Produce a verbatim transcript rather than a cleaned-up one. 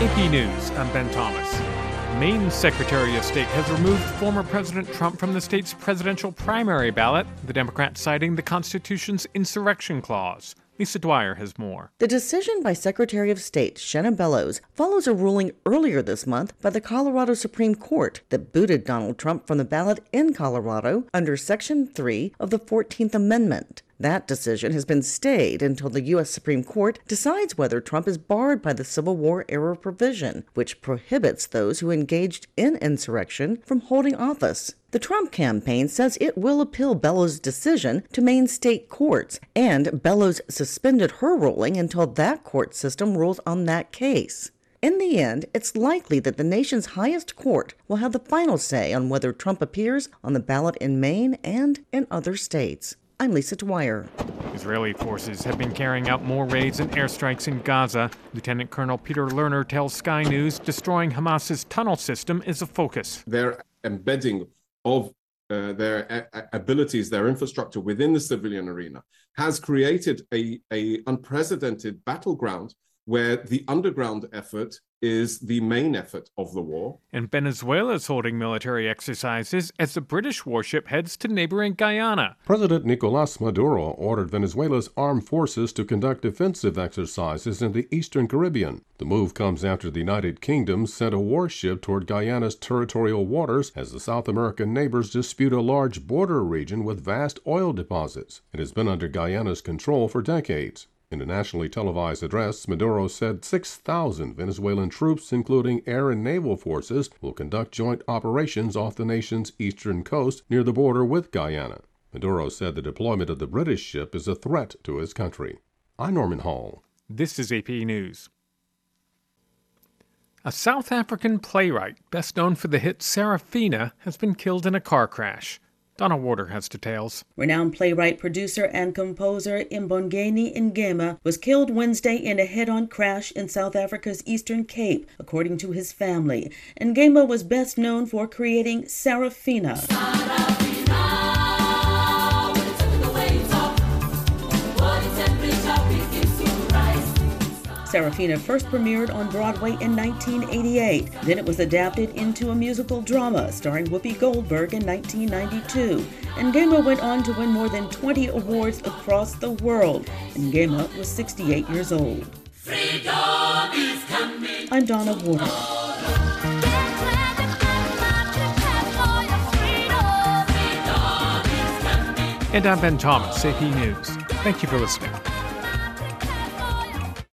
A P News, I'm Ben Thomas. Maine's Secretary of State has removed former President Trump from the state's presidential primary ballot, the Democrats citing the Constitution's insurrection clause. Lisa Dwyer has more. The decision by Secretary of State Shenna Bellows follows a ruling earlier this month by the Colorado Supreme Court that booted Donald Trump from the ballot in Colorado under Section three of the fourteenth Amendment. That decision has been stayed until the U S Supreme Court decides whether Trump is barred by the Civil War-era provision, which prohibits those who engaged in insurrection from holding office. The Trump campaign says it will appeal Bellows' decision to Maine state courts, and Bellows suspended her ruling until that court system rules on that case. In the end, it's likely that the nation's highest court will have the final say on whether Trump appears on the ballot in Maine and in other states. I'm Lisa Dwyer. Israeli forces have been carrying out more raids and airstrikes in Gaza. Lieutenant Colonel Peter Lerner tells Sky News destroying Hamas's tunnel system is a focus. Their embedding of uh, their a- abilities, their infrastructure within the civilian arena has created a, a unprecedented battleground where the underground effort is the main effort of the war. And Venezuela is holding military exercises as the British warship heads to neighboring Guyana. President Nicolas Maduro ordered Venezuela's armed forces to conduct defensive exercises in the eastern Caribbean. The move comes after the United Kingdom sent a warship toward Guyana's territorial waters as the South American neighbors dispute a large border region with vast oil deposits. It has been under Guyana's control for decades. In a nationally televised address, Maduro said six thousand Venezuelan troops, including air and naval forces, will conduct joint operations off the nation's eastern coast near the border with Guyana. Maduro said the deployment of the British ship is a threat to his country. I'm Norman Hall. This is A P News. A South African playwright, best known for the hit Sarafina, has been killed in a car crash. Donna Warder has details. Renowned playwright, producer, and composer Mbongeni Ngema was killed Wednesday in a head-on crash in South Africa's Eastern Cape, according to his family. Ngema was best known for creating Sarafina. Sarafina. Sarafina first premiered on Broadway in nineteen eighty-eight. Then it was adapted into a musical drama starring Whoopi Goldberg in nineteen ninety-two. Ngema went on to win more than twenty awards across the world. Ngema was sixty-eight years old. Freedom is coming. I'm Donna Warder. And I'm Ben Thomas, A P News. Thank you for listening.